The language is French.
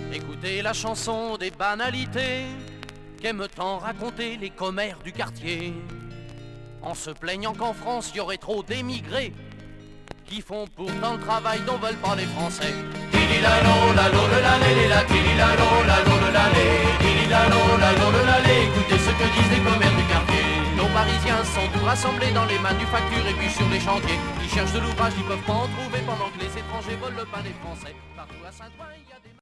Écoutez la chanson des banalités qu'aiment tant raconter les commères du quartier, en se plaignant qu'en France y aurait trop d'émigrés qui font pourtant le travail dont veulent pas les Français. Écoutez ce que disent les commères du quartier. Nos Parisiens sont tous rassemblés dans les manufactures et puis sur les chantiers. Ils cherchent de l'ouvrage, ils peuvent pas en trouver pendant que les étrangers volent le pain des Français. Partout à Saint-Ouen, il y a des